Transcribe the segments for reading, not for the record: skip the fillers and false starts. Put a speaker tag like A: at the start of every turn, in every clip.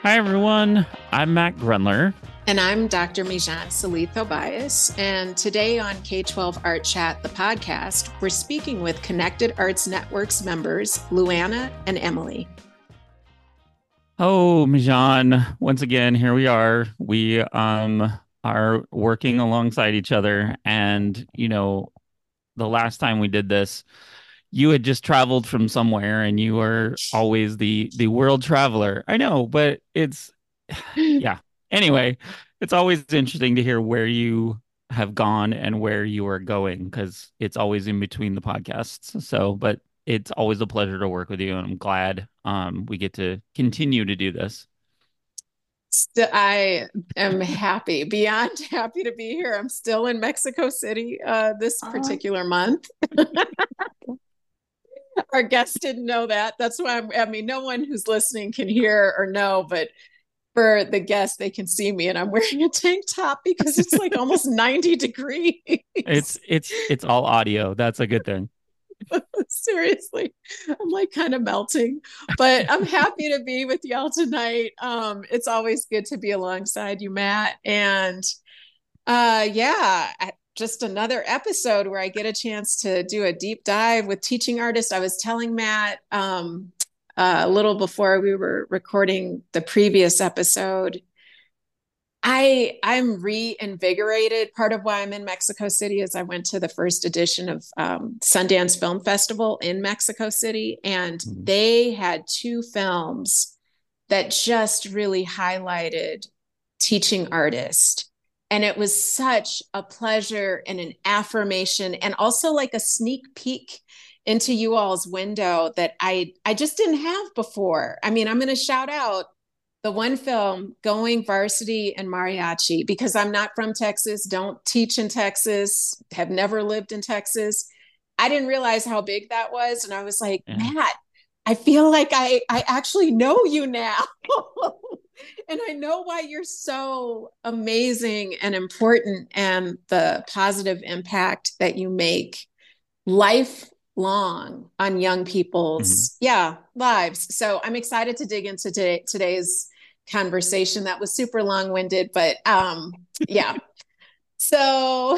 A: Hi, everyone. I'm Matt Grunler.
B: And I'm Dr. Mijan Salih Tobias. And today on K-12 Art Chat, the podcast, we're speaking with Connected Arts Network's members, Luana and Emily.
A: Oh, Mijan, once again, here we are. We are working alongside each other. And, the last time we did this, you had just traveled from somewhere and you were always the world traveler. I know, but it's yeah. Anyway, it's always interesting to hear where you have gone and where you are going because it's always in between the podcasts. So, but it's always a pleasure to work with you, and I'm glad we get to continue to do this.
B: I am happy, beyond happy to be here. I'm still in Mexico City this particular month. Our guests didn't know that. That's why I mean, no one who's listening can hear or know, but for the guests, they can see me and I'm wearing a tank top because it's like almost 90 degrees.
A: It's all audio. That's a good thing.
B: Seriously, I'm like kind of melting, but I'm happy to be with y'all tonight. It's always good to be alongside you, Matt. And yeah, just another episode where I get a chance to do a deep dive with teaching artists. I was telling Matt a little before we were recording the previous episode. I'm reinvigorated. Part of why I'm in Mexico City is I went to the first edition of Sundance Film Festival in Mexico City, and
A: Mhm.
B: they had two films that just really highlighted teaching artist. And it was such a pleasure and an affirmation, and also like a sneak peek into you all's window that I just didn't have before. I mean, I'm going to shout out the one film, Going Varsity and Mariachi, because I'm not from Texas, don't teach in Texas, have never lived in Texas. I didn't realize how big that was. And I was like,
A: Yeah.
B: Matt, I feel like I actually know you now. And I know why you're so amazing and important and the positive impact that you make lifelong on young
A: Mhm.
B: people's lives. So I'm excited to dig into today's conversation that was super long-winded, but yeah. So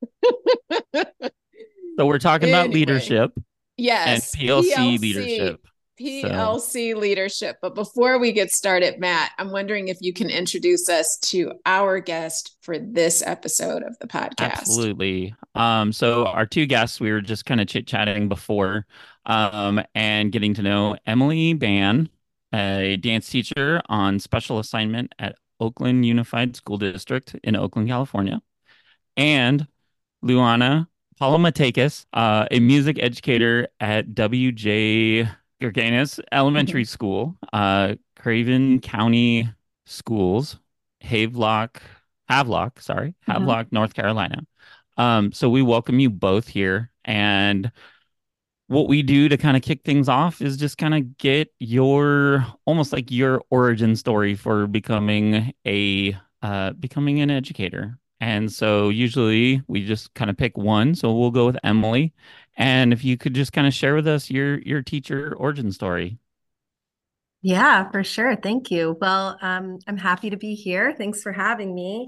A: So we're talking about
B: anyway,
A: leadership and
B: yes,
A: PLC leadership. So
B: PLC leadership. But before we get started, Matt, I'm wondering if you can introduce us to our guest for this episode of the podcast.
A: absolutely. So our two guests, we were just kind of chit-chatting before, and getting to know Emily Ban, a dance teacher on special assignment at Oakland Unified School District in Oakland, California, and Luana Palomatakis, a music educator at W.J. Gurganis Elementary School, Craven County Schools,
B: Mhm.
A: Havelock, North Carolina. So we welcome you both here. And what we do to kind of kick things off is just kind of get your almost like your origin story for becoming an educator. And so usually we just kind of pick one. So we'll go with Emily. And if you could just kind of share with us your teacher origin story.
C: Yeah, for sure. Thank you. Well, I'm happy to be here. Thanks for having me.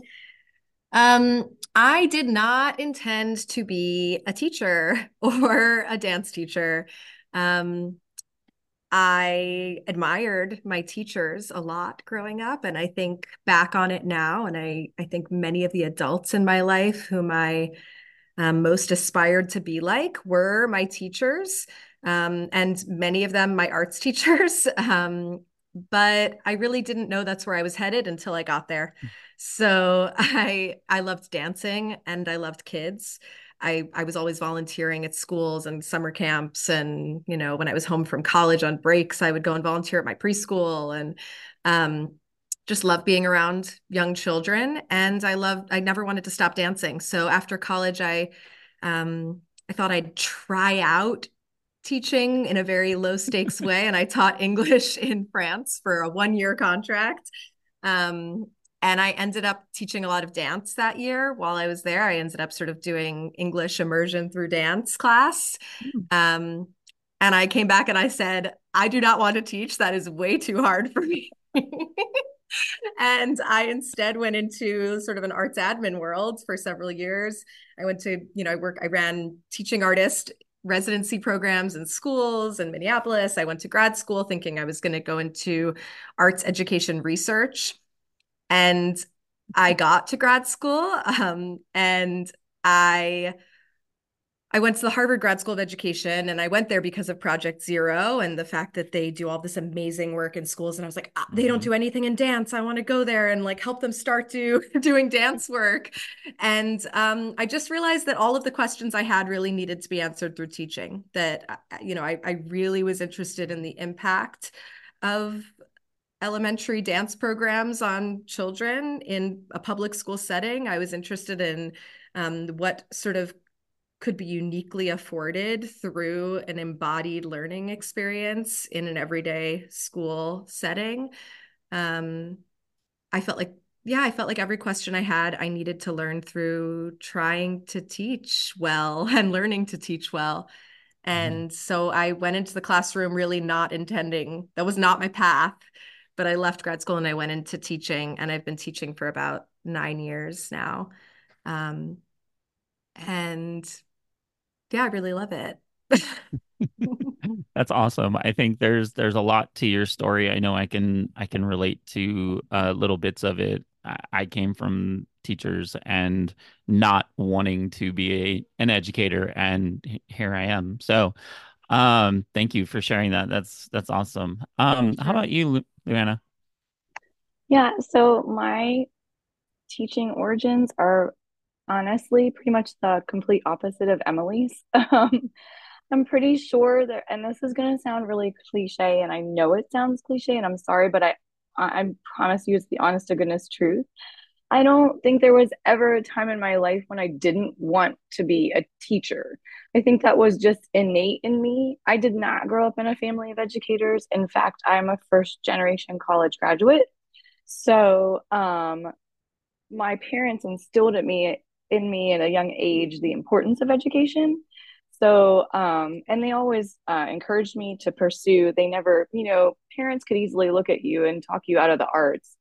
C: I did not intend to be a teacher or a dance teacher. Um, I admired my teachers a lot growing up, and I think back on it now, and I think many of the adults in my life whom I most aspired to be like were my teachers, and many of them my arts teachers. But I really didn't know that's where I was headed until I got there. So I loved dancing and I loved kids. I was always volunteering at schools and summer camps, and when I was home from college on breaks, I would go and volunteer at my preschool, and just love being around young children. And I never wanted to stop dancing. So after college, I thought I'd try out teaching in a very low stakes way. And I taught English in France for a 1 year contract. Um, and I ended up teaching a lot of dance that year. While I was there, I ended up sort of doing English immersion through dance class. Um, and I came back and I said, I do not want to teach. That is way too hard for me. And I instead went into sort of an arts admin world for several years. I went to, I ran teaching artist residency programs in schools in Minneapolis. I went to grad school thinking I was going to go into arts education research. And I got to grad school, and I went to the Harvard Grad School of Education, and I went there because of Project Zero and the fact that they do all this amazing work in schools. And I was like, they don't do anything in dance. I want to go there and like help them start doing dance work. And I just realized that all of the questions I had really needed to be answered through teaching. That I really was interested in the impact of elementary dance programs on children in a public school setting. I was interested in what sort of could be uniquely afforded through an embodied learning experience in an everyday school setting. I felt like, I felt like every question I had, I needed to learn through trying to teach well and learning to teach well. And so I went into the classroom really not intending, that was not my path, but I left grad school and I went into teaching, and I've been teaching for about 9 years now. And yeah, I really love it.
A: That's awesome. I think there's a lot to your story. I know I can relate to little bits of it. I came from teachers and not wanting to be an educator, and here I am. So, thank you for sharing that. That's awesome. How
C: Sure.
A: about you, Luana?
D: Yeah, so my teaching origins are honestly pretty much the complete opposite of Emily's. I'm pretty sure that, and this is going to sound really cliche, and I know it sounds cliche, and I'm sorry, but I promise you it's the honest to goodness truth. I don't think there was ever a time in my life when I didn't want to be a teacher. I think that was just innate in me. I did not grow up in a family of educators. In fact, I'm a first generation college graduate. So, my parents instilled in me at a young age the importance of education. So, and they always encouraged me to pursue. They never, parents could easily look at you and talk you out of the arts,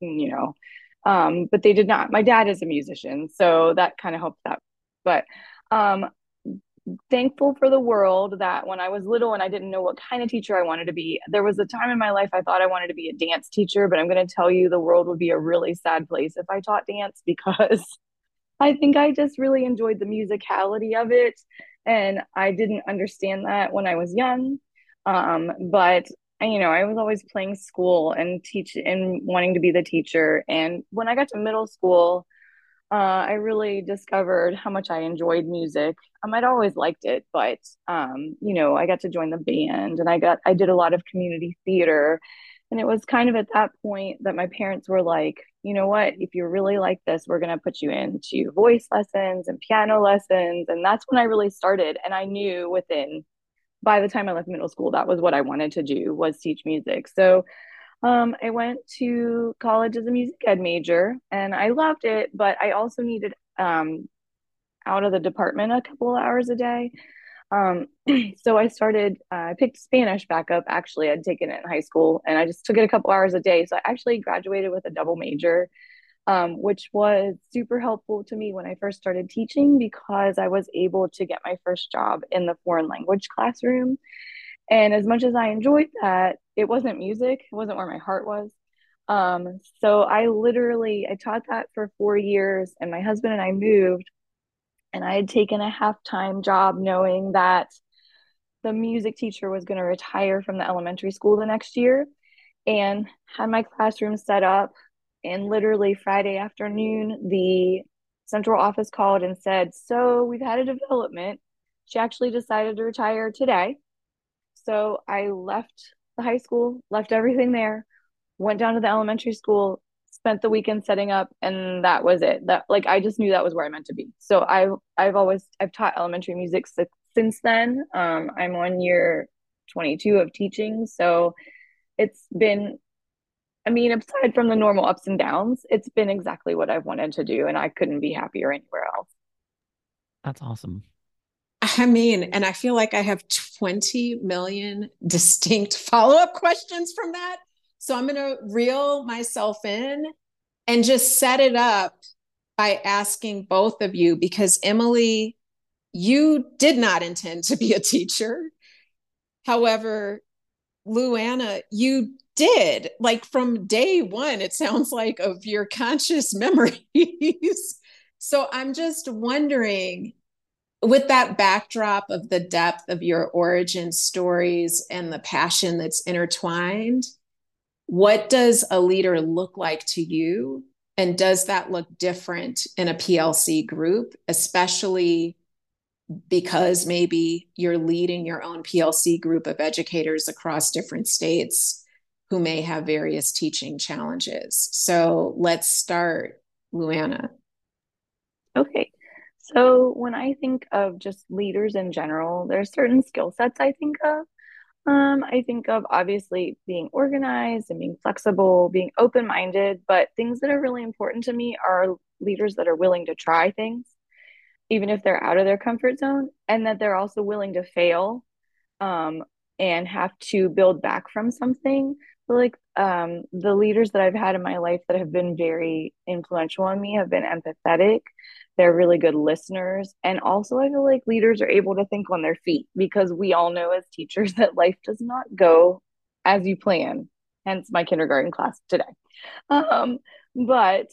D: but they did not. My dad is a musician, so that kind of helped that. But um, thankful for the world that when I was little and I didn't know what kind of teacher I wanted to be, there was a time in my life I thought I wanted to be a dance teacher, but I'm going to tell you the world would be a really sad place if I taught dance because I think I just really enjoyed the musicality of it. And I didn't understand that when I was young. But I was always playing school and teach and wanting to be the teacher. And when I got to middle school, I really discovered how much I enjoyed music. I'd always liked it, but I got to join the band and I did a lot of community theater. And it was kind of at that point that my parents were like, you know what, if you really like this, we're going to put you into voice lessons and piano lessons. And that's when I really started. And I knew by the time I left middle school, that was what I wanted to do was teach music. So I went to college as a music ed major and I loved it, but I also needed out of the department a couple of hours a day. Um, so I picked Spanish back up. Actually, I'd taken it in high school and I just took it a couple hours a day. So I actually graduated with a double major, which was super helpful to me when I first started teaching because I was able to get my first job in the foreign language classroom. And as much as I enjoyed that, it wasn't music, it wasn't where my heart was. So I taught that for 4 years, and my husband and I moved, and I had taken a half-time job knowing that the music teacher was going to retire from the elementary school the next year and had my classroom set up. And literally Friday afternoon, the central office called and said, so we've had a development. She actually decided to retire today. So I left the high school, left everything there, went down to the elementary school, spent the weekend setting up, and that was it. That like I just knew that was where I meant to be. So I've taught elementary music since then. I'm on year 22 of teaching, so it's been. I mean, aside from the normal ups and downs, it's been exactly what I've wanted to do, and I couldn't be happier anywhere else.
A: That's awesome.
B: I mean, and I feel like I have 20 million distinct follow-up questions from that. So I'm going to reel myself in and just set it up by asking both of you, because Emily, you did not intend to be a teacher. However, Luana, you did, like from day one, it sounds like, of your conscious memories. So I'm just wondering, with that backdrop of the depth of your origin stories and the passion that's intertwined, what does a leader look like to you? And does that look different in a PLC group, especially because maybe you're leading your own PLC group of educators across different states who may have various teaching challenges? So let's start, Luana.
D: Okay. So when I think of just leaders in general, there's certain skill sets I think of. I think of obviously being organized and being flexible, being open-minded, but things that are really important to me are leaders that are willing to try things, even if they're out of their comfort zone, and that they're also willing to fail, um, and have to build back from something. So like the leaders that I've had in my life that have been very influential on me have been empathetic. They're really good listeners. And also, I feel like leaders are able to think on their feet, because we all know as teachers that life does not go as you plan, hence my kindergarten class today. Um, but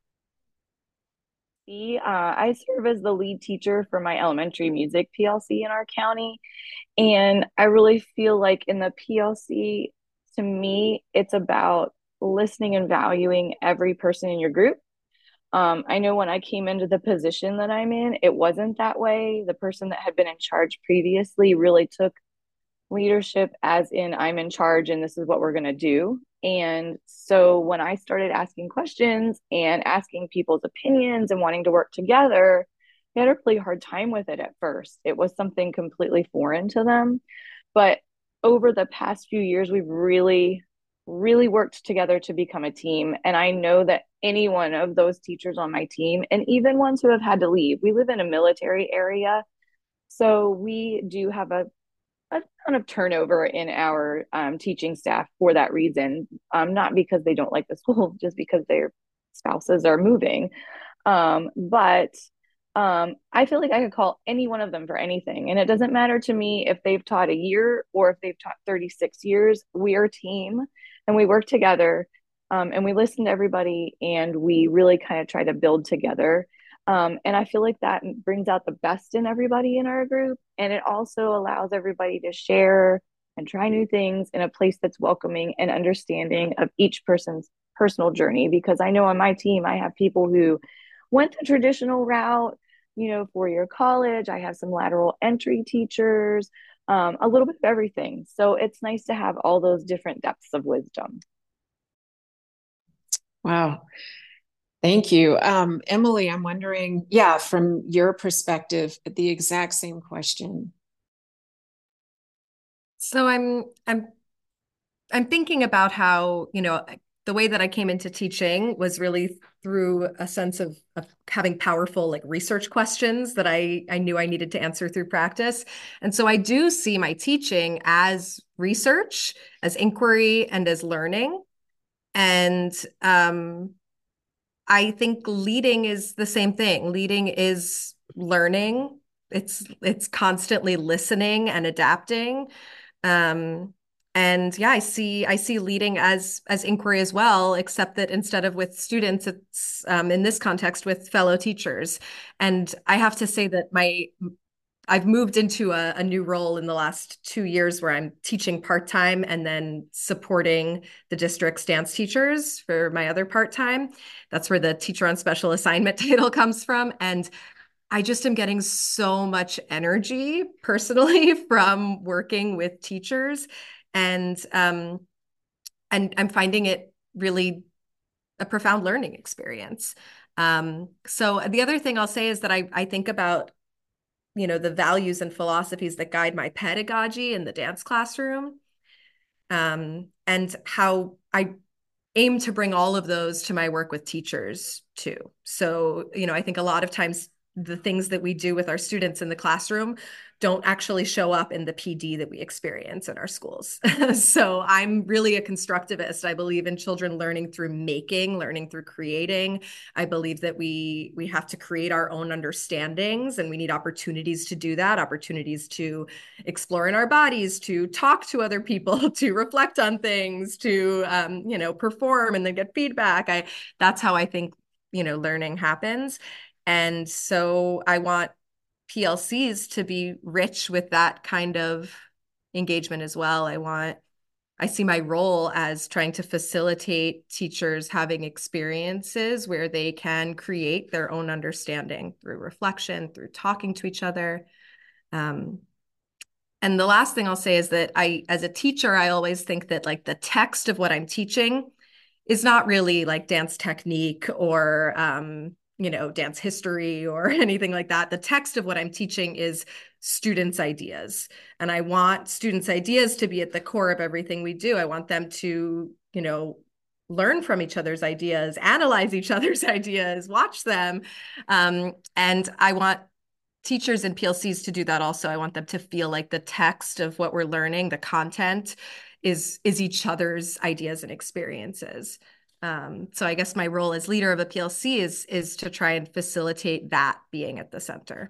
D: I serve as the lead teacher for my elementary music PLC in our county. And I really feel like in the PLC, to me, it's about listening and valuing every person in your group. I know when I came into the position that I'm in, it wasn't that way. The person that had been in charge previously really took leadership as in, I'm in charge and this is what we're going to do. And so when I started asking questions and asking people's opinions and wanting to work together, they had a really hard time with it at first. It was something completely foreign to them. But over the past few years, we've really, really worked together to become a team. And I know that any one of those teachers on my team, and even ones who have had to leave, we live in a military area. So we do have a ton of turnover in our teaching staff for that reason. Not because they don't like the school, just because their spouses are moving. But I feel like I could call any one of them for anything. And it doesn't matter to me if they've taught a year or if they've taught 36 years. We are a team and we work together, and we listen to everybody and we really kind of try to build together. And I feel like that brings out the best in everybody in our group. And it also allows everybody to share and try new things in a place that's welcoming and understanding of each person's personal journey. Because I know on my team, I have people who went the traditional route, 4-year college. I have some lateral entry teachers, a little bit of everything. So it's nice to have all those different depths of wisdom.
B: Wow. Thank you. Emily, I'm wondering, yeah, from your perspective, the exact same question.
C: So I'm thinking about how, the way that I came into teaching was really through a sense of having powerful like research questions that I knew I needed to answer through practice. And so I do see my teaching as research, as inquiry, and as learning. And I think leading is the same thing. Leading is learning. It's constantly listening and adapting. Um, and yeah, I see leading as inquiry as well, except that instead of with students, it's in this context with fellow teachers. And I have to say that I've moved into a new role in the last 2 years where I'm teaching part-time and then supporting the district's dance teachers for my other part-time. That's where the teacher on special assignment title comes from. And I just am getting so much energy personally from working with teachers. And I'm finding it really a profound learning experience. So the other thing I'll say is that I think about the values and philosophies that guide my pedagogy in the dance classroom, and how I aim to bring all of those to my work with teachers too. So, I think a lot of times the things that we do with our students in the classroom don't actually show up in the PD that we experience in our schools. So I'm really a constructivist. I believe in children learning through making, learning through creating. I believe that we have to create our own understandings, and we need opportunities to do that, opportunities to explore in our bodies, to talk to other people, to reflect on things, to perform and then get feedback. That's how I think learning happens. And so I want PLCs to be rich with that kind of engagement as well. I see my role as trying to facilitate teachers having experiences where they can create their own understanding through reflection, through talking to each other. And the last thing I'll say is that as a teacher, I always think that like the text of what I'm teaching is not really like dance technique or dance history or anything like that. The text of what I'm teaching is students' ideas. And I want students' ideas to be at the core of everything we do. I want them to, learn from each other's ideas, analyze each other's ideas, watch them. And I want teachers and PLCs to do that also. I want them to feel like the text of what we're learning, the content is each other's ideas and experiences. So I guess my role as leader of a PLC is to try and facilitate that being at the center.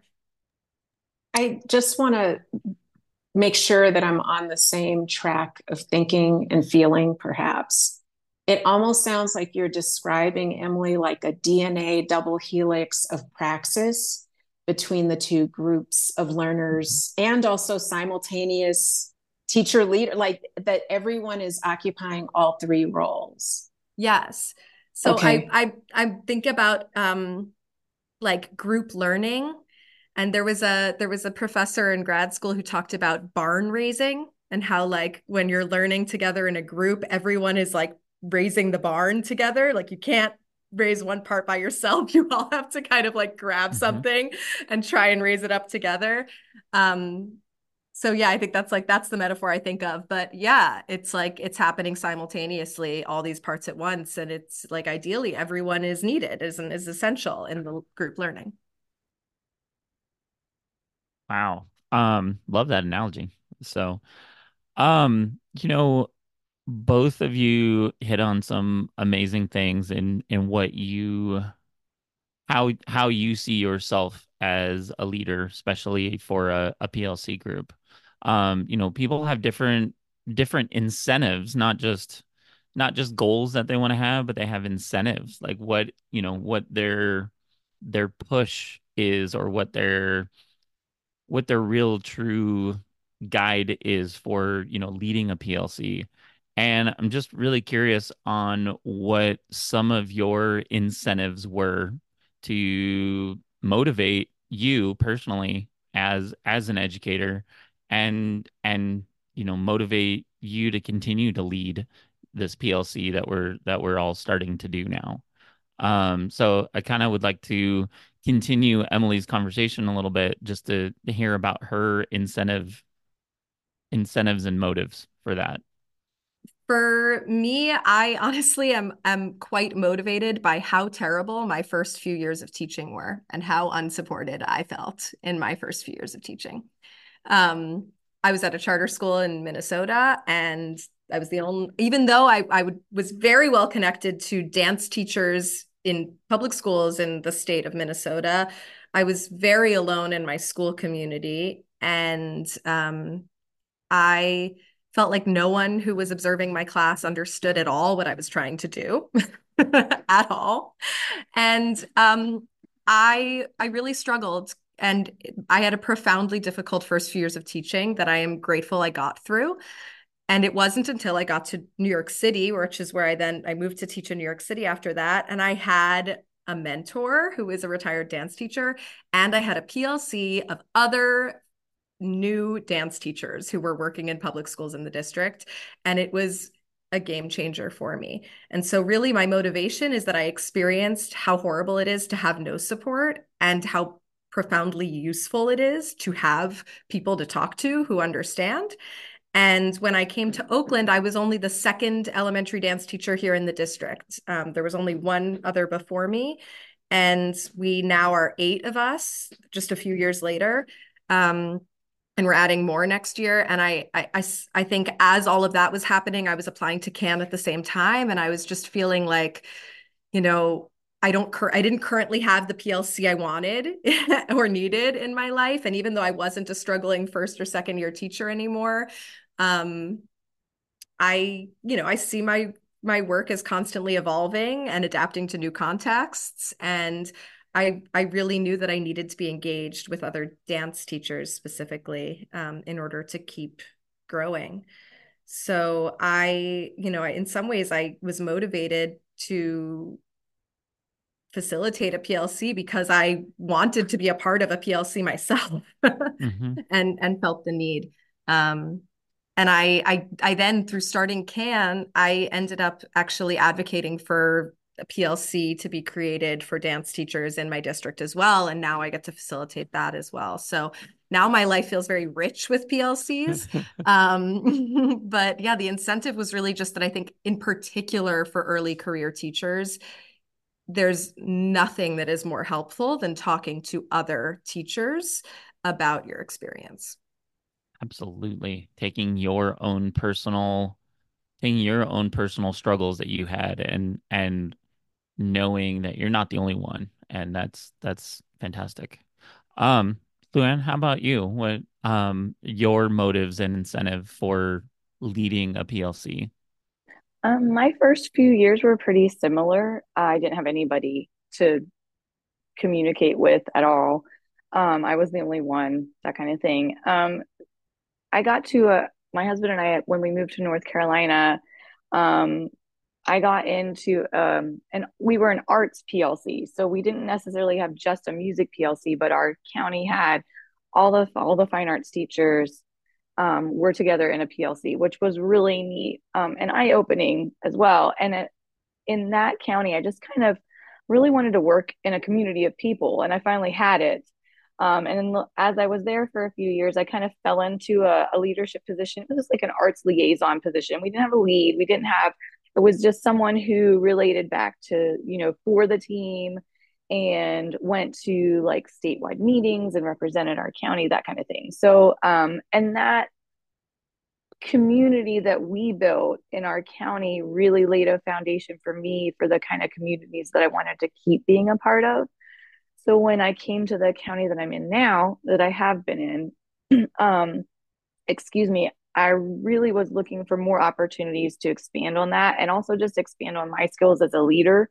B: I just want to make sure that I'm on the same track of thinking and feeling, perhaps. It almost sounds like you're describing, Emily, like a DNA double helix of praxis between the two groups of learners and also simultaneous teacher leader, like that everyone is occupying all three roles.
C: Yes. So
B: okay.
C: I think about like group learning, and there was a professor in grad school who talked about barn raising and how like when you're learning together in a group, everyone is like raising the barn together. Like you can't raise one part by yourself. You all have to kind of like grab something and try and raise it up together. So yeah, I think that's the metaphor I think of. But yeah, it's like it's happening simultaneously, all these parts at once. And it's like ideally everyone is needed, is essential in the group learning.
A: Wow. Love that analogy. So, um, you know, both of you hit on some amazing things in what you how you see yourself as a leader, especially for a PLC group. People have different incentives, not just goals that they want to have, but they have incentives, like what their push is, or what their real true guide is for, leading a PLC. And I'm just really curious on what some of your incentives were to motivate you personally as an educator, and motivate you to continue to lead this PLC that we're all starting to do now. So I kind of would like to continue Emily's conversation a little bit, just to hear about her incentives and motives for that.
C: For me, I honestly am quite motivated by how terrible my first few years of teaching were and how unsupported I felt in my first few years of teaching. I was at a charter school in Minnesota, and I was the only, even though was very well connected to dance teachers in public schools in the state of Minnesota, I was very alone in my school community. And I felt like no one who was observing my class understood at all what I was trying to do at all. And I really struggled, and I had a profoundly difficult first few years of teaching that I am grateful I got through. And it wasn't until I got to New York City, which is where I moved to teach in New York City after that. And I had a mentor who is a retired dance teacher, and I had a PLC of other new dance teachers who were working in public schools in the district. And it was a game changer for me. And so really my motivation is that I experienced how horrible it is to have no support, and how profoundly useful it is to have people to talk to who understand. And when I came to Oakland, I was only the second elementary dance teacher here in the district. There was only one other before me. And we now are 8 of us, just a few years later. And we're adding more next year. And I think as all of that was happening, I was applying to CAM at the same time. And I was just feeling like, you know, I didn't currently have the PLC I wanted or needed in my life. And even though I wasn't a struggling first or second year teacher anymore, I see my work as constantly evolving and adapting to new contexts. And I really knew that I needed to be engaged with other dance teachers specifically, in order to keep growing. So in some ways I was motivated to facilitate a PLC because I wanted to be a part of a PLC myself
A: Mm-hmm.
C: and felt the need. And I then, through starting CAN, I ended up actually advocating for a PLC to be created for dance teachers in my district as well. And now I get to facilitate that as well. So now my life feels very rich with PLCs. But yeah, the incentive was really just that I think in particular for early career teachers, there's nothing that is more helpful than talking to other teachers about your experience.
A: Absolutely. Taking your own personal struggles that you had and knowing that you're not the only one. And that's fantastic. Um, Luann, how about you? What your motives and incentive for leading a PLC?
D: My first few years were pretty similar. I didn't have anybody to communicate with at all. I was the only one, that kind of thing. I got to my husband and I, when we moved to North Carolina, um, I got into and we were an arts PLC, so we didn't necessarily have just a music PLC, but our county had all the fine arts teachers were together in a PLC, which was really neat and eye opening as well. And in that county, I just kind of really wanted to work in a community of people, and I finally had it. And then as I was there for a few years, I kind of fell into a leadership position. It was just like an arts liaison position. We didn't have a lead. It was just someone who related back to, for the team and went to like statewide meetings and represented our county, that kind of thing. So, and that community that we built in our county really laid a foundation for me for the kind of communities that I wanted to keep being a part of. So when I came to the county that I'm in now, that I have been in, excuse me, I really was looking for more opportunities to expand on that and also just expand on my skills as a leader.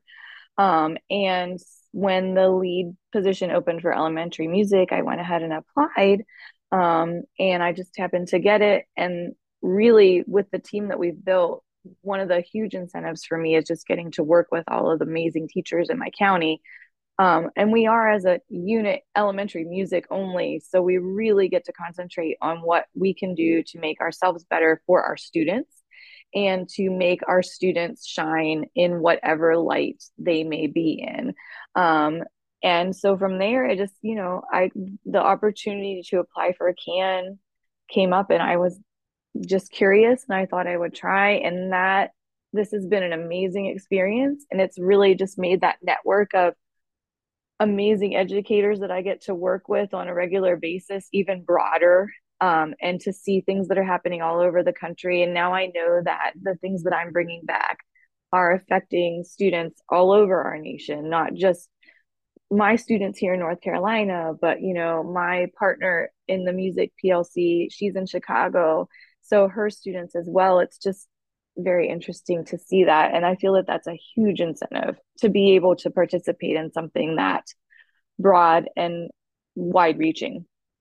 D: And when the lead position opened for elementary music, I went ahead and applied. And I just happened to get it. And really, with the team that we've built, one of the huge incentives for me is just getting to work with all of the amazing teachers in my county. And we are, as a unit, elementary music only. So we really get to concentrate on what we can do to make ourselves better for our students and to make our students shine in whatever light they may be in. And so from there, it just, the opportunity to apply for a CAN came up, and I was just curious and I thought I would try. And this has been an amazing experience. And it's really just made that network of amazing educators that I get to work with on a regular basis even broader, and to see things that are happening all over the country. And now I know that the things that I'm bringing back are affecting students all over our nation, not just my students here in North Carolina, but my partner in the music PLC, she's in Chicago, so her students as well. It's just very interesting to see that, and I feel that that's a huge incentive to be able to participate in something that broad and wide reaching.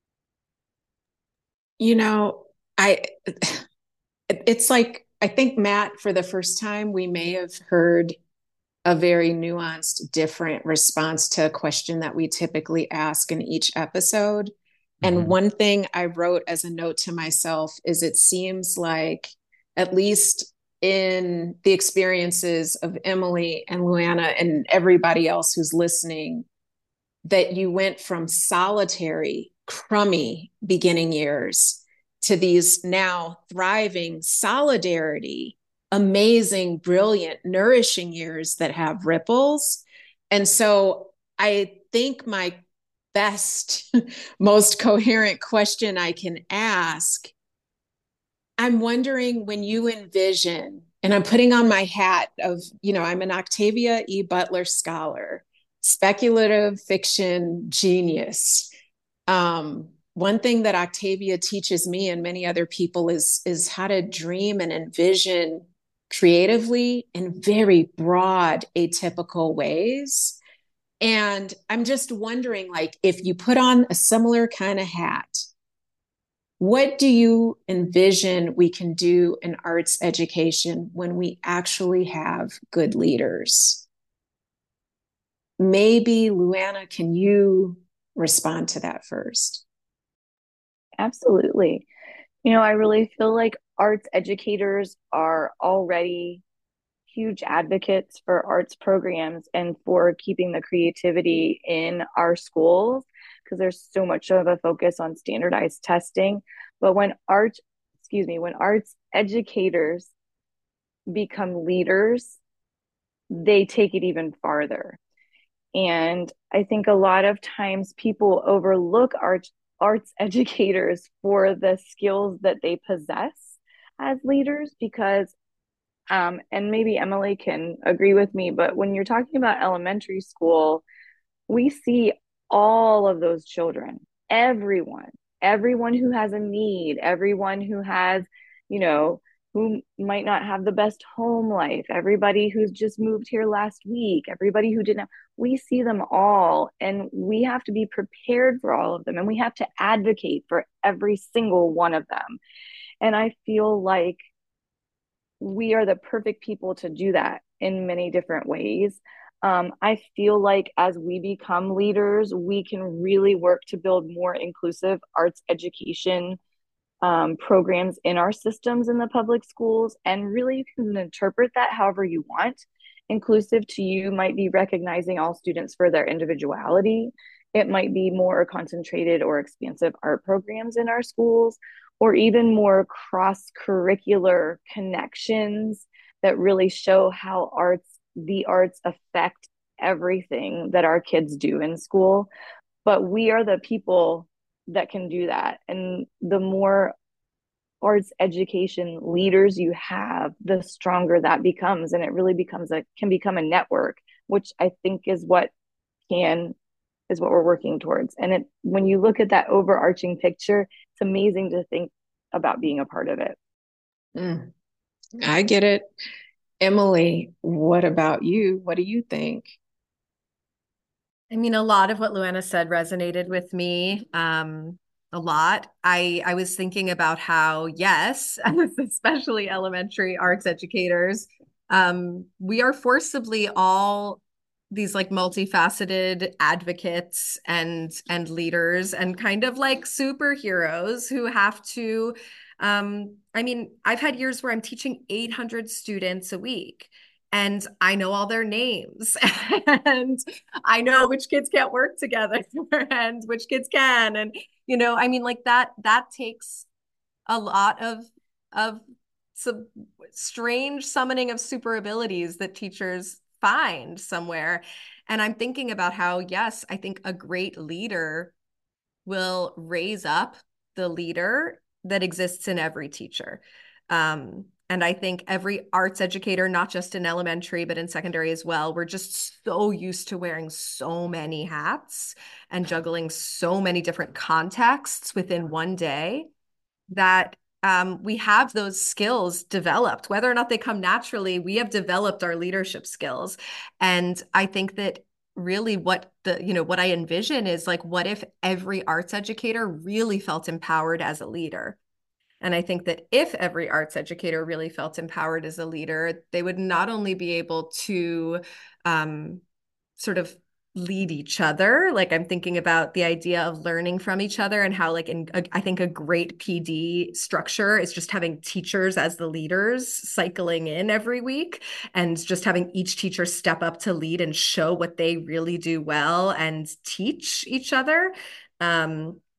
B: I it's like, I think, Matt, for the first time we may have heard a very nuanced, different response to a question that we typically ask in each episode. And
A: Mm-hmm.
B: one thing I wrote as a note to myself is, it seems like, at least in the experiences of Emily and Luana and everybody else who's listening, that you went from solitary, crummy beginning years to these now thriving solidarity, amazing, brilliant, nourishing years that have ripples. And so I think my best, most coherent question I can ask, I'm wondering when you envision, and I'm putting on my hat of, I'm an Octavia E. Butler scholar, speculative fiction genius. One thing that Octavia teaches me and many other people is how to dream and envision creatively in very broad, atypical ways. And I'm just wondering, like, if you put on a similar kind of hat, what do you envision we can do in arts education when we actually have good leaders? Maybe, Luana, can you respond to that first?
D: Absolutely. I really feel like arts educators are already huge advocates for arts programs and for keeping the creativity in our schools because there's so much of a focus on standardized testing. But when arts educators become leaders, they take it even farther. And I think a lot of times people overlook arts educators for the skills that they possess as leaders because and maybe Emily can agree with me, but when you're talking about elementary school, we see all of those children, everyone who has a need, everyone who has, you know, who might not have the best home life, everybody who's just moved here last week, everybody who didn't have, we see them all, and we have to be prepared for all of them, and we have to advocate for every single one of them. And I feel like we are the perfect people to do that in many different ways. I feel like as we become leaders, we can really work to build more inclusive arts education programs in our systems in the public schools. And really, you can interpret that however you want. Inclusive to you might be recognizing all students for their individuality. It might be more concentrated or expansive art programs in our schools, or even more cross curricular connections that really show how the arts affect everything that our kids do in school. But we are the people that can do that. And the more arts education leaders you have, the stronger that becomes. And it really can become a network, which I think is what we're working towards. And when you look at that overarching picture, it's amazing to think about being a part of it.
B: I get it. Emily, what about you? What do you think?
C: I mean, a lot of what Luana said resonated with me. A lot. I was thinking about how, yes, especially elementary arts educators, we are forcibly all these like multifaceted advocates and leaders and kind of like superheroes who have to I mean, I've had years where I'm teaching 800 students a week and I know all their names and I know which kids can't work together and which kids can. And, I mean, like that takes a lot of some strange summoning of super abilities that teachers find somewhere. And I'm thinking about how, yes, I think a great leader will raise up the leader that exists in every teacher. And I think every arts educator, not just in elementary, but in secondary as well, we're just so used to wearing so many hats and juggling so many different contexts within one day that we have those skills developed. Whether or not they come naturally, we have developed our leadership skills. And I think that really what I envision is like, what if every arts educator really felt empowered as a leader? And I think that if every arts educator really felt empowered as a leader, they would not only be able to sort of lead each other. Like I'm thinking about the idea of learning from each other and how I think a great PD structure is just having teachers as the leaders cycling in every week and just having each teacher step up to lead and show what they really do well and teach each other.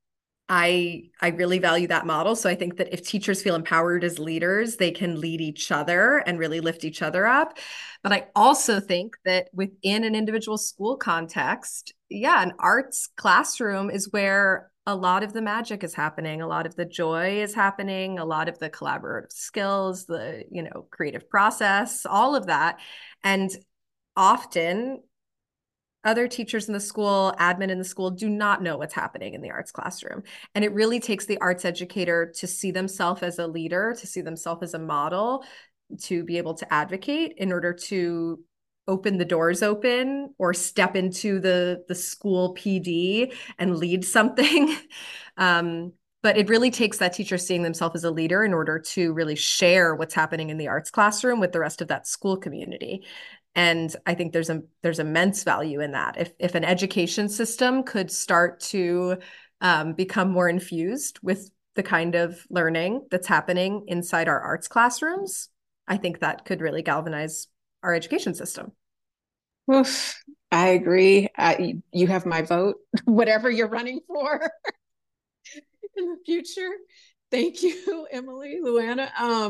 C: I really value that model. So I think that if teachers feel empowered as leaders, they can lead each other and really lift each other up. But I also think that within an individual school context, yeah, an arts classroom is where a lot of the magic is happening, a lot of the joy is happening, a lot of the collaborative skills, the, creative process, all of that. And often other teachers in the school, admin in the school do not know what's happening in the arts classroom. And it really takes the arts educator to see themselves as a leader, to see themselves as a model, to be able to advocate in order to open the doors open or step into the school PD and lead something. But it really takes that teacher seeing themselves as a leader in order to really share what's happening in the arts classroom with the rest of that school community. And I think there's immense value in that. If an education system could start to become more infused with the kind of learning that's happening inside our arts classrooms, I think that could really galvanize our education system.
B: Oof, I agree. You have my vote, whatever you're running for in the future. Thank you, Emily, Luana.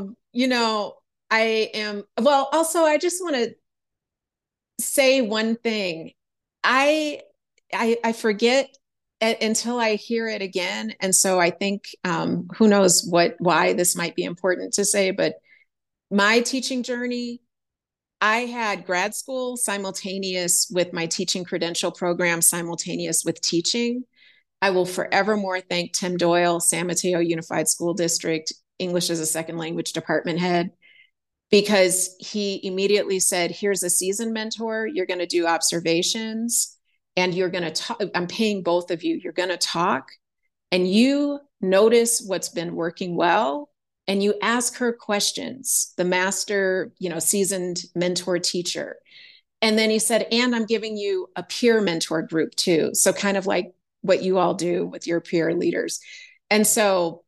B: I am, well, also, I just want to say one thing. I I forget until I hear it again. And so I think who knows why this might be important to say, but my teaching journey, I had grad school simultaneous with my teaching credential program, simultaneous with teaching. I will forevermore thank Tim Doyle, San Mateo Unified School District, English as a second language department head, because he immediately said, here's a seasoned mentor. You're going to do observations and you're going to talk. I'm paying both of you. You're going to talk and you notice what's been working well and you ask her questions, the master, seasoned mentor teacher. And then he said, and I'm giving you a peer mentor group too. So kind of like what you all do with your peer leaders. And so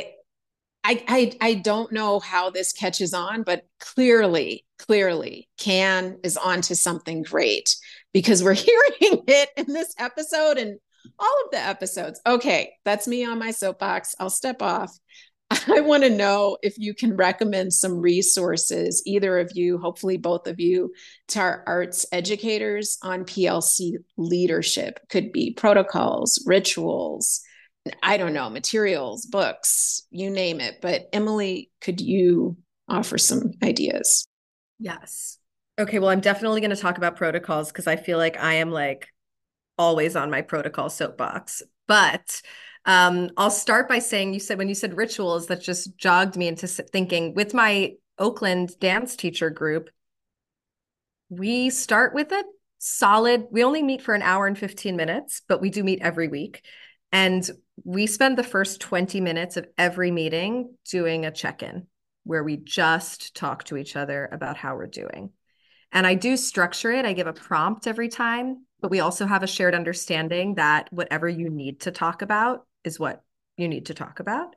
B: I don't know how this catches on, but clearly, Can is onto something great because we're hearing it in this episode and all of the episodes. Okay, that's me on my soapbox. I'll step off. I want to know if you can recommend some resources, either of you, hopefully both of you, to our arts educators on PLC leadership. Could be protocols, rituals, I don't know, materials, books, you name it. But Emily, could you offer some ideas?
C: Yes. Okay, well, I'm definitely going to talk about protocols because I feel like I am like always on my protocol soapbox. But I'll start by saying when you said rituals, that just jogged me into thinking with my Oakland dance teacher group, we start with we only meet for an hour and 15 minutes, but we do meet every week. And we spend the first 20 minutes of every meeting doing a check-in where we just talk to each other about how we're doing. And I do structure it. I give a prompt every time, but we also have a shared understanding that whatever you need to talk about is what you need to talk about.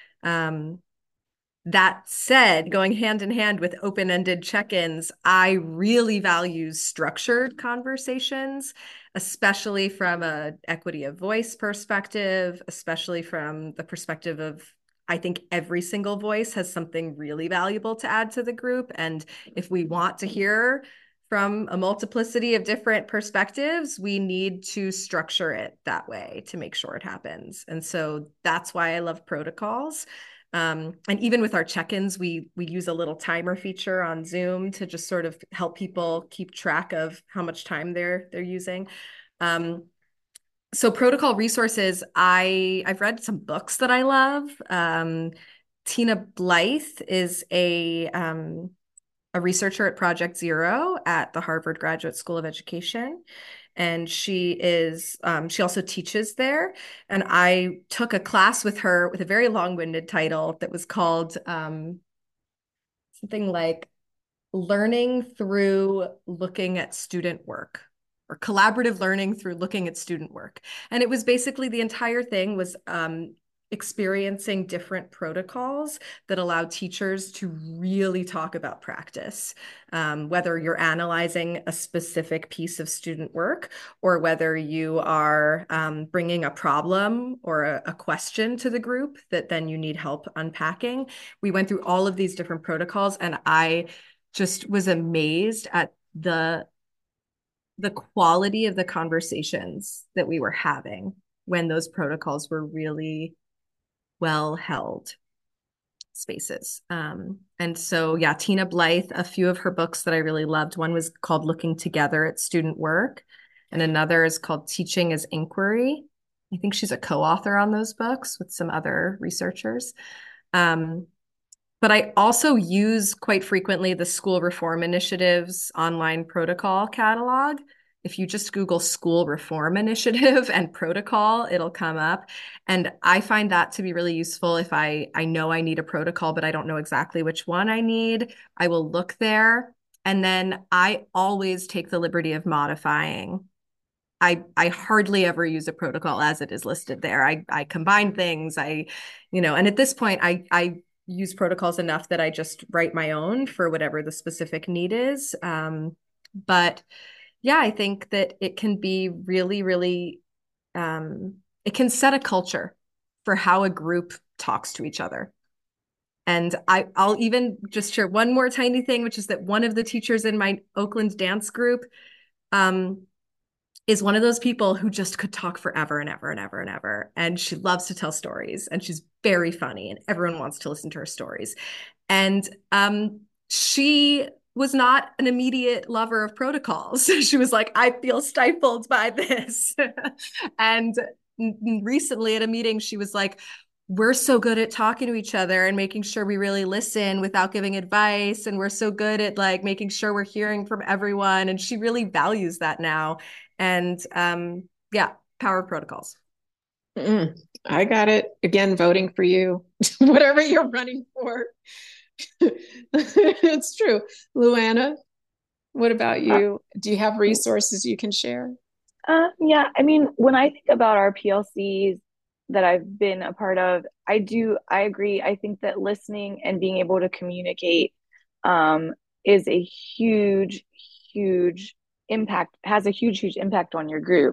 C: That said, going hand in hand with open-ended check-ins, I really value structured conversations, especially from an equity of voice perspective, especially from the perspective of I think every single voice has something really valuable to add to the group. And if we want to hear from a multiplicity of different perspectives, we need to structure it that way to make sure it happens. And so that's why I love protocols. And even with our check-ins, we use a little timer feature on Zoom to just sort of help people keep track of how much time they're using. So protocol resources, I've read some books that I love. Tina Blythe is a researcher at Project Zero at the Harvard Graduate School of Education. And she also teaches there. And I took a class with her with a very long-winded title that was called something like Learning Through Looking at Student Work, or collaborative learning through looking at student work. And it was basically the entire thing was experiencing different protocols that allow teachers to really talk about practice, whether you're analyzing a specific piece of student work or whether you are bringing a problem or a question to the group that then you need help unpacking. We went through all of these different protocols, and I just was amazed at the quality of the conversations that we were having when those protocols were really well held spaces. And so, yeah, Tina Blythe, a few of her books that I really loved. One was called Looking Together at Student Work, and another is called Teaching as Inquiry. I think she's a co-author on those books with some other researchers. But I also use quite frequently the School Reform Initiative's online protocol catalog. If you just Google School Reform Initiative and protocol, it'll come up. And I find that to be really useful if I know I need a protocol, but I don't know exactly which one I need. I will look there. And then I always take the liberty of modifying. I hardly ever use a protocol as it is listed there. I combine things. And at this point, I use protocols enough that I just write my own for whatever the specific need is. But yeah, I think that it can be really, really, it can set a culture for how a group talks to each other. And I'll even just share one more tiny thing, which is that one of the teachers in my Oakland dance group is one of those people who just could talk forever and ever and ever and ever. And she loves to tell stories, and she's very funny, and everyone wants to listen to her stories. And she was not an immediate lover of protocols. She was like, I feel stifled by this. And recently at a meeting, she was like, we're so good at talking to each other and making sure we really listen without giving advice. And we're so good at like making sure we're hearing from everyone. And she really values that now. And yeah, power of protocols.
B: I got it. Again, voting for you, whatever you're running for. It's true. Luana, what about you? Do you have resources you can share?
D: Yeah, I mean, when I think about our PLCs that I've been a part of, I agree. I think that listening and being able to communicate is a huge, huge impact, has a huge, huge impact on your group.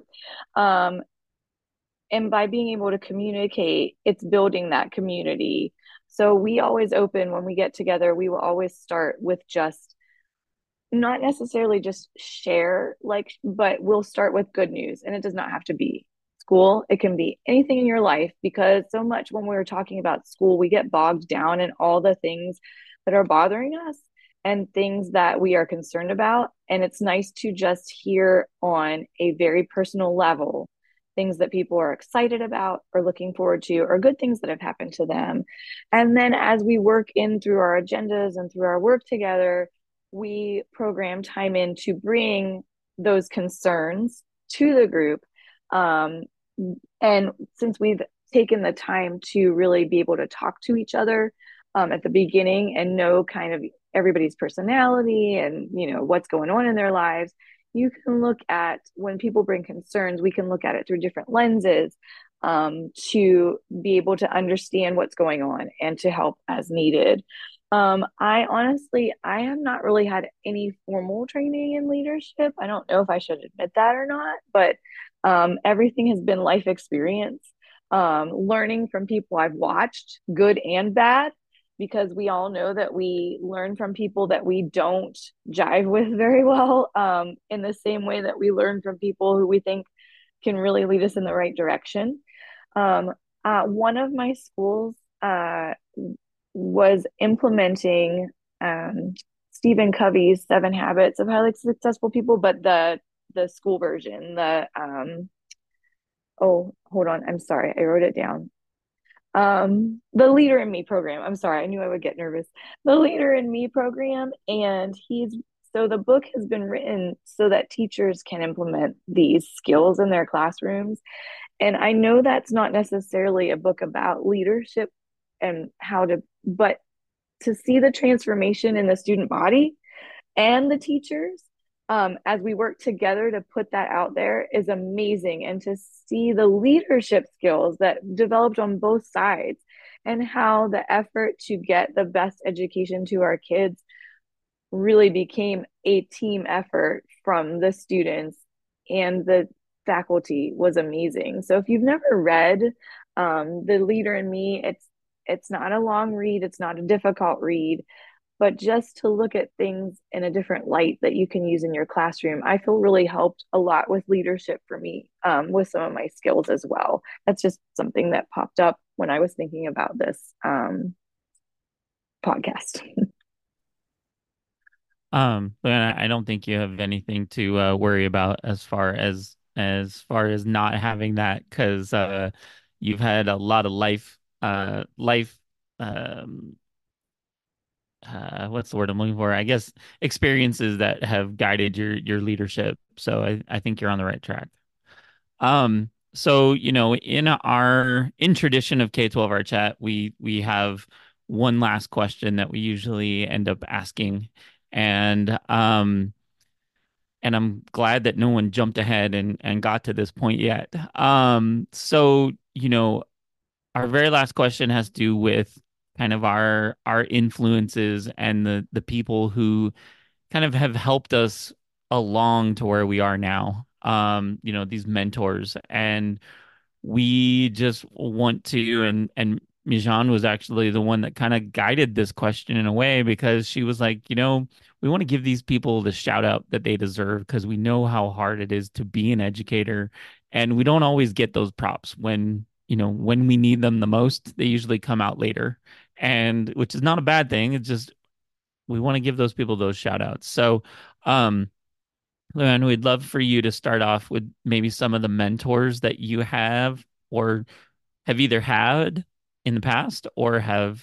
D: And by being able to communicate, it's building that community. So we always open when we get together, we will always start with just not necessarily just share, like, but we'll start with good news. And it does not have to be school, it can be anything in your life, because so much when we're talking about school, we get bogged down in all the things that are bothering us and things that we are concerned about. And it's nice to just hear on a very personal level things that people are excited about or looking forward to, or good things that have happened to them. And then as we work in through our agendas and through our work together, we program time in to bring those concerns to the group. And since we've taken the time to really be able to talk to each other at the beginning and know kind of everybody's personality and what's going on in their lives, you can look at when people bring concerns, we can look at it through different lenses to be able to understand what's going on and to help as needed. I have not really had any formal training in leadership. I don't know if I should admit that or not, but everything has been life experience, learning from people I've watched, good and bad, because we all know that we learn from people that we don't jive with very well, in the same way that we learn from people who we think can really lead us in the right direction. One of my schools was implementing Stephen Covey's 7 Habits of Highly Successful People, but the school version, oh, hold on, I'm sorry, I wrote it down. The Leader in Me program. I'm sorry, I knew I would get nervous. The Leader in Me program, and so the book has been written so that teachers can implement these skills in their classrooms. And I know that's not necessarily a book about leadership and but to see the transformation in the student body and the teachers, as we work together to put that out there is amazing. And to see the leadership skills that developed on both sides and how the effort to get the best education to our kids really became a team effort from the students and the faculty was amazing. So if you've never read The Leader in Me, it's not a long read, it's not a difficult read, but just to look at things in a different light that you can use in your classroom, I feel really helped a lot with leadership for me, with some of my skills as well. That's just something that popped up when I was thinking about this podcast.
A: But I don't think you have anything to worry about as far as not having that, because you've had a lot of life um what's the word I'm looking for? I guess experiences that have guided your leadership. So I think you're on the right track. So in tradition of K-12 our chat, we have one last question that we usually end up asking, and I'm glad that no one jumped ahead and got to this point yet. So our very last question has to do with kind of our influences and the people who kind of have helped us along to where we are now. These mentors, and we just want to, and Mijan was actually the one that kind of guided this question in a way, because she was like, we want to give these people the shout out that they deserve, because we know how hard it is to be an educator, and we don't always get those props when we need them the most. They usually come out later, and which is not a bad thing. It's just we want to give those people those shout outs. So, Luann, we'd love for you to start off with maybe some of the mentors that you have or have either had in the past, or have,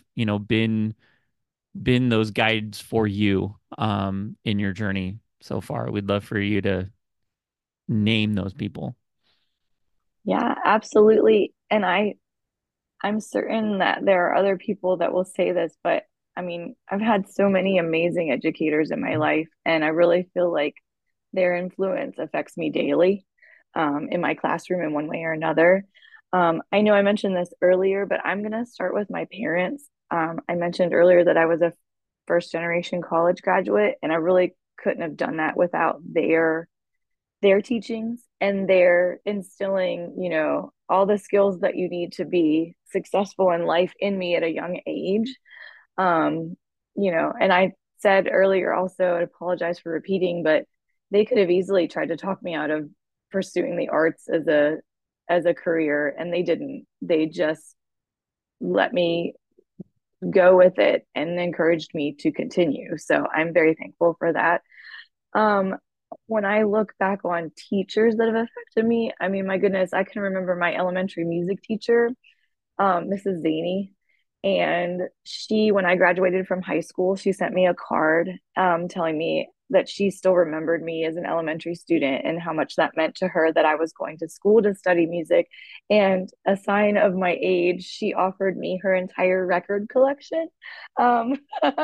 A: been those guides for you in your journey so far. We'd love for you to name those people.
D: Yeah, absolutely. And I'm certain that there are other people that will say this, but I mean, I've had so many amazing educators in my life, and I really feel like their influence affects me daily, in my classroom in one way or another. I know I mentioned this earlier, but I'm going to start with my parents. I mentioned earlier that I was a first generation college graduate, and I really couldn't have done that without their teachings and their instilling, all the skills that you need to be successful in life in me at a young age. Um, and I said earlier also, I apologize for repeating, but they could have easily tried to talk me out of pursuing the arts as a career, and they didn't. They just let me go with it and encouraged me to continue. So I'm very thankful for that. Um, when I look back on teachers that have affected me, I mean, my goodness, I can remember my elementary music teacher, Mrs. Zaney. And she, when I graduated from high school, she sent me a card, telling me that she still remembered me as an elementary student and how much that meant to her that I was going to school to study music. And a sign of my age, she offered me her entire record collection. Um,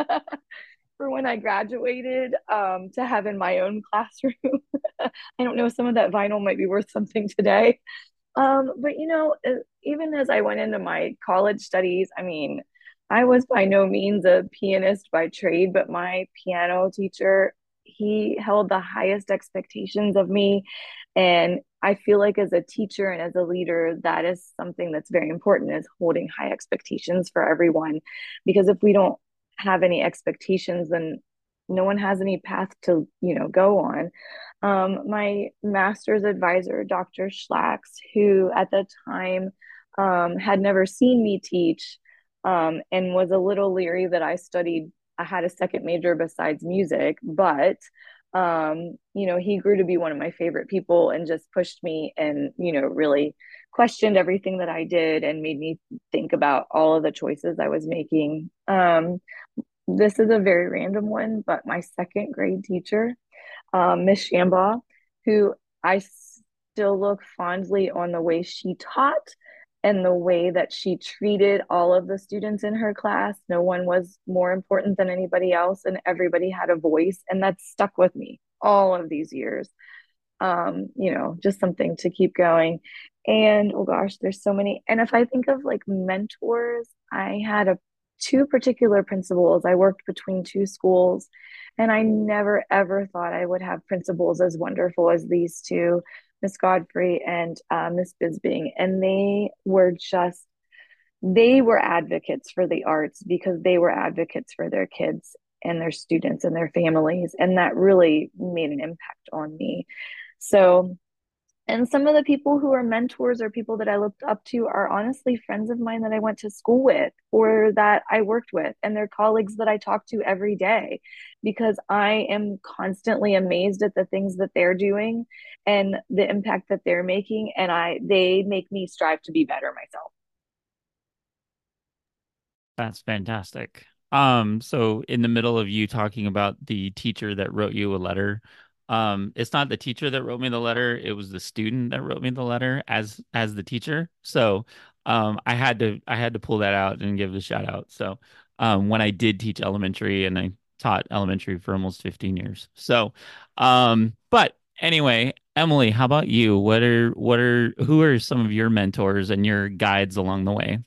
D: for when I graduated, to have in my own classroom. I don't know, some of that vinyl might be worth something today. But even as I went into my college studies, I mean, I was by no means a pianist by trade, but my piano teacher, he held the highest expectations of me. And I feel like as a teacher and as a leader, that is something that's very important, is holding high expectations for everyone. Because if we don't have any expectations, then no one has any path to, go on. My master's advisor, Dr. Schlacks, who at the time, had never seen me teach, and was a little leery that I had a second major besides music, but he grew to be one of my favorite people and just pushed me and, really questioned everything that I did and made me think about all of the choices I was making. This is a very random one, but my second grade teacher, Miss Shambaugh, who I still look fondly on the way she taught and the way that she treated all of the students in her class. No one was more important than anybody else, and everybody had a voice, and that stuck with me. all of these years. Just something to keep going. And oh gosh, there's so many. And if I think of like mentors, I had two particular principals. I worked between two schools, and I never ever thought I would have principals as wonderful as these two, Miss Godfrey and Miss Bisbing. And they were advocates for the arts because they were advocates for their kids and their students and their families. And that really made an impact on me. So, and some of the people who are mentors or people that I looked up to are honestly friends of mine that I went to school with or that I worked with, and they're colleagues that I talk to every day because I am constantly amazed at the things that they're doing and the impact that they're making. And they make me strive to be better myself.
A: That's fantastic. So in the middle of you talking about the teacher that wrote you a letter, it's not the teacher that wrote me the letter, it was the student that wrote me the letter as the teacher. So I had to pull that out and give a shout out. So when I did teach elementary, and I taught elementary for almost 15 years. So but anyway, Emily, how about you? Who are some of your mentors and your guides along the way?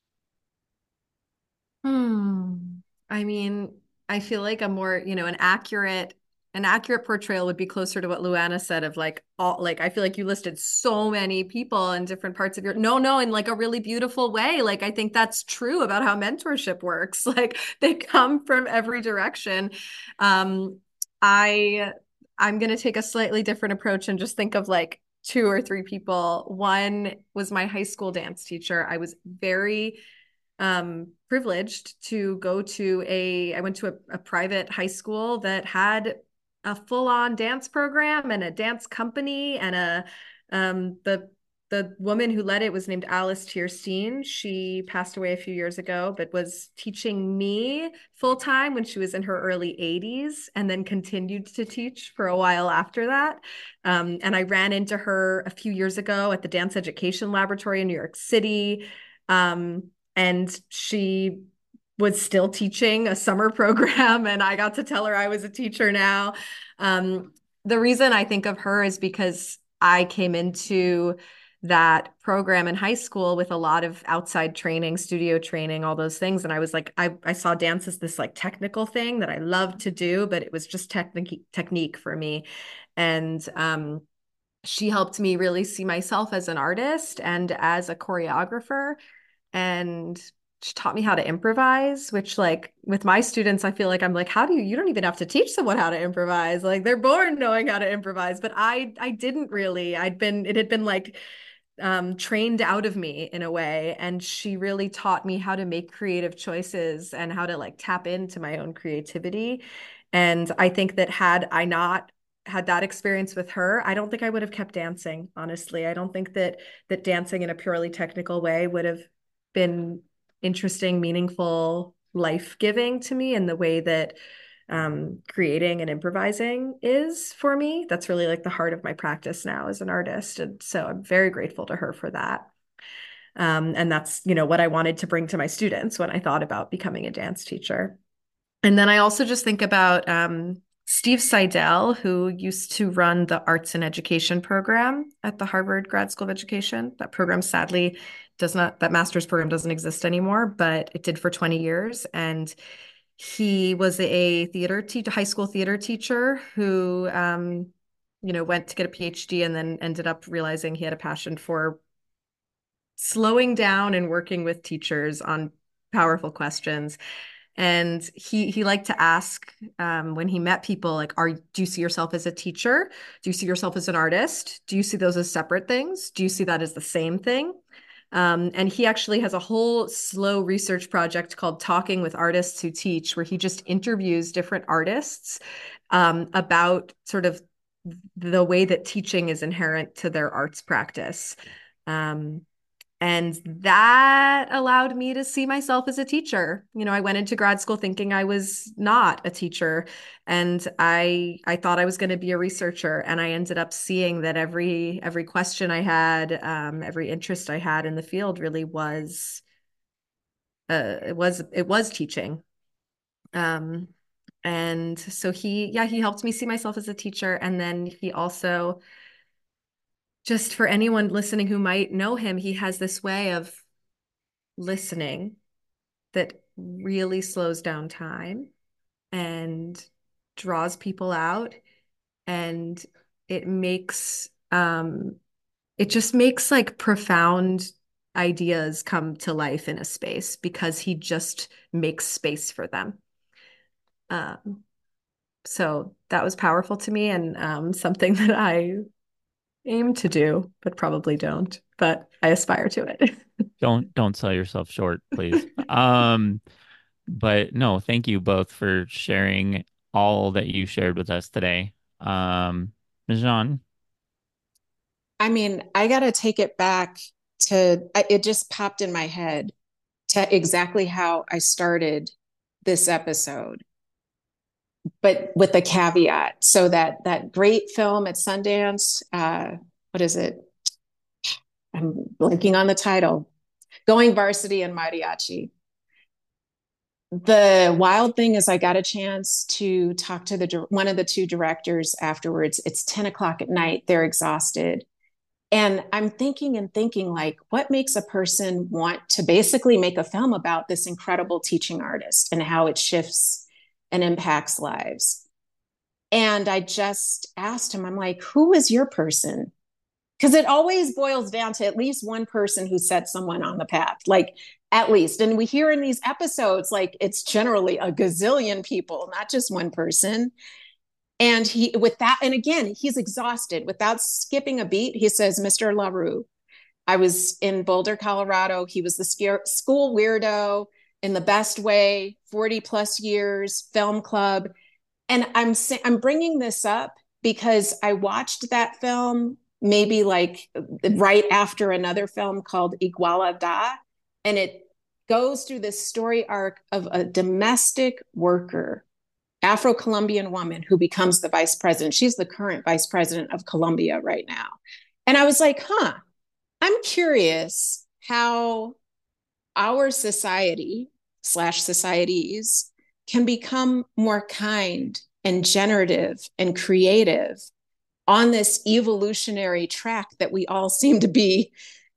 C: Hmm. I mean, I feel like a more, an accurate portrayal would be closer to what Luana said of like all like I feel like you listed so many people in different parts of your no, in like a really beautiful way. Like I think that's true about how mentorship works. Like they come from every direction. Um, I I'm gonna take a slightly different approach and just think of like two or three people. One was my high school dance teacher. I was very privileged to go to I went to a private high school that had a full-on dance program and a dance company and the woman who led it was named Alice Tierstein. She passed away a few years ago, but was teaching me full time when she was in her early 80s and then continued to teach for a while after that. And I ran into her a few years ago at the Dance Education Laboratory in New York City. And she was still teaching a summer program, and I got to tell her I was a teacher now. The reason I think of her is because I came into that program in high school with a lot of outside training, studio training, all those things. And I was like, I saw dance as this like technical thing that I loved to do, but it was just technique for me. And she helped me really see myself as an artist and as a choreographer, and she taught me how to improvise, which like with my students, I feel like I'm like, you don't even have to teach someone how to improvise. Like they're born knowing how to improvise. But I didn't really. It had been like trained out of me in a way. And she really taught me how to make creative choices and how to like tap into my own creativity. And I think that had I not had that experience with her, I don't think I would have kept dancing, honestly. I don't think that dancing in a purely technical way would have been interesting, meaningful, life-giving to me in the way that creating and improvising is for me. That's really like the heart of my practice now as an artist. And so I'm very grateful to her for that. And that's, what I wanted to bring to my students when I thought about becoming a dance teacher. And then I also just think about Steve Seidel, who used to run the Arts and Education program at the Harvard Grad School of Education. That program sadly that master's program doesn't exist anymore, but it did for 20 years. And he was a high school theater teacher who, went to get a PhD and then ended up realizing he had a passion for slowing down and working with teachers on powerful questions. And he liked to ask when he met people, like, do you see yourself as a teacher? Do you see yourself as an artist? Do you see those as separate things? Do you see that as the same thing? And he actually has a whole slow research project called Talking with Artists Who Teach, where he just interviews different artists about sort of the way that teaching is inherent to their arts practice. And that allowed me to see myself as a teacher. I went into grad school thinking I was not a teacher, and I thought I was going to be a researcher. And I ended up seeing that every question I had, every interest I had in the field really was it was teaching. And so he helped me see myself as a teacher. And then he also, just for anyone listening who might know him, he has this way of listening that really slows down time and draws people out. And it makes, it just makes like profound ideas come to life in a space because he just makes space for them. So that was powerful to me, and something that I aim to do, but probably don't, but I aspire to it.
A: Don't sell yourself short, please. But no, thank you both for sharing all that you shared with us today. Ms. Jean.
B: I mean, I got to take it back to it just popped in my head to exactly how I started this episode, but with a caveat. So that great film at Sundance, what is it? I'm blanking on the title. Going Varsity and Mariachi. The wild thing is I got a chance to talk to one of the two directors afterwards. It's 10 o'clock at night. They're exhausted. And I'm thinking and thinking, like, what makes a person want to basically make a film about this incredible teaching artist and how it shifts and impacts lives? And I just asked him, I'm like, who is your person? Because it always boils down to at least one person who set someone on the path, like at least. And we hear in these episodes, like it's generally a gazillion people, not just one person. And he, with that, and again, he's exhausted without skipping a beat. He says, Mr. LaRue, I was in Boulder, Colorado. He was the school weirdo in the best way, 40 plus years, film club. And I'm bringing this up because I watched that film maybe like right after another film called Igualada. And it goes through this story arc of a domestic worker, Afro-Colombian woman who becomes the vice president. She's the current vice president of Colombia right now. And I was like, I'm curious how our society slash societies can become more kind and generative and creative on this evolutionary track that we all seem to be,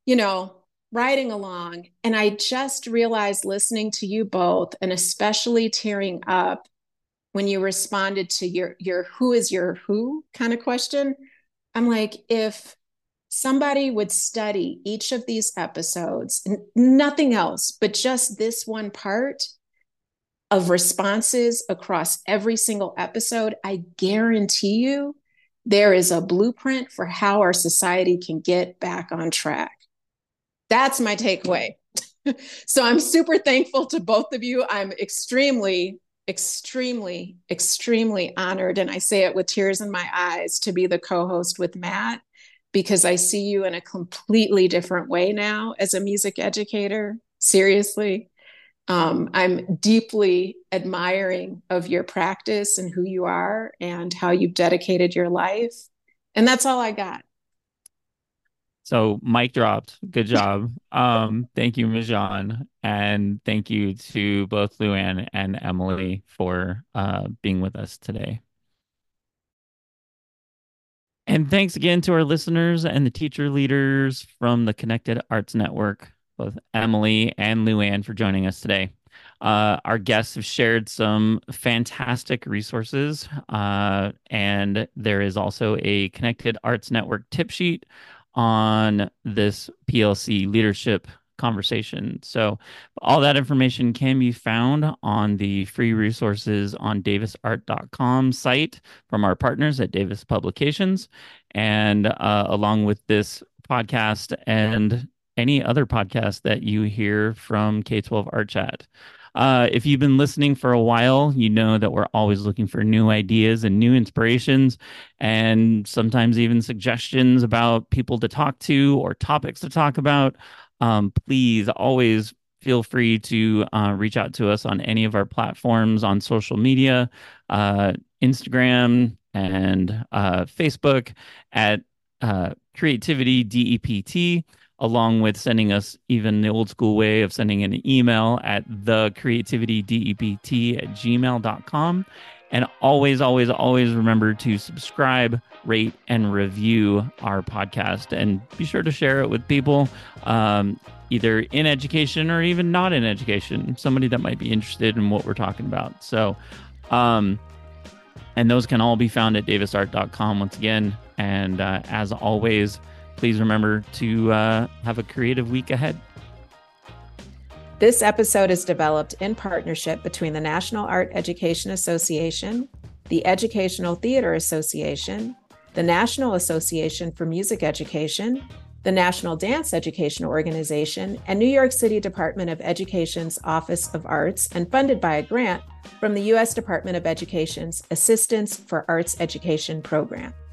B: riding along. And I just realized listening to you both, and especially tearing up when you responded to your who is your who kind of question. I'm like, if somebody would study each of these episodes and nothing else, but just this one part of responses across every single episode, I guarantee you there is a blueprint for how our society can get back on track. That's my takeaway. So I'm super thankful to both of you. I'm extremely, extremely, extremely honored, and I say it with tears in my eyes, to be the co-host with Matt, because I see you in a completely different way now as a music educator. Seriously. I'm deeply admiring of your practice and who you are and how you've dedicated your life. And that's all I got.
A: So mic dropped. Good job. Thank you, Mijan. And thank you to both Luann and Emily for being with us today. And thanks again to our listeners and the teacher leaders from the Connected Arts Network, both Emily and Luann, for joining us today. Our guests have shared some fantastic resources, and there is also a Connected Arts Network tip sheet on this PLC leadership conversation. So all that information can be found on the free resources on davisart.com site from our partners at Davis Publications, and along with this podcast and any other podcast that you hear from K-12 Art Chat. If you've been listening for a while, you know that we're always looking for new ideas and new inspirations, and sometimes even suggestions about people to talk to or topics to talk about. Please always feel free to reach out to us on any of our platforms on social media, Instagram and Facebook at Creativity DEPT, along with sending us even the old school way of sending an email at thecreativitydept@gmail.com. And always, always, always remember to subscribe, rate, and review our podcast. And be sure to share it with people, either in education or even not in education, somebody that might be interested in what we're talking about. So, and those can all be found at davisart.com once again. And as always, please remember to have a creative week ahead.
B: This episode is developed in partnership between the National Art Education Association, the Educational Theater Association, the National Association for Music Education, the National Dance Education Organization, and New York City Department of Education's Office of Arts, and funded by a grant from the U.S. Department of Education's Assistance for Arts Education program.